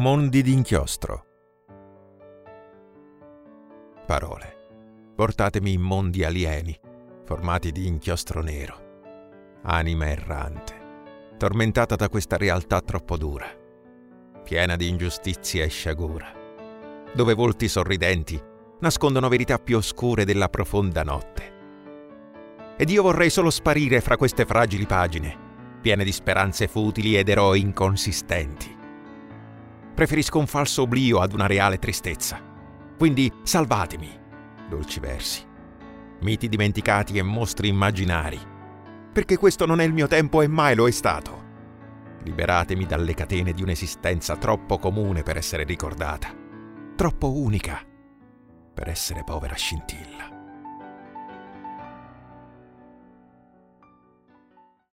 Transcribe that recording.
Mondi d'inchiostro. Parole, portatemi in mondi alieni, formati di inchiostro nero. Anima errante, tormentata da questa realtà troppo dura, piena di ingiustizia e sciagura, dove volti sorridenti nascondono verità più oscure della profonda notte. Ed io vorrei solo sparire fra queste fragili pagine, piene di speranze futili ed eroi inconsistenti. Preferisco un falso oblio ad una reale tristezza. Quindi salvatemi, dolci versi, miti dimenticati e mostri immaginari, perché questo non è il mio tempo e mai lo è stato. Liberatemi dalle catene di un'esistenza troppo comune per essere ricordata, troppo unica per essere povera scintilla.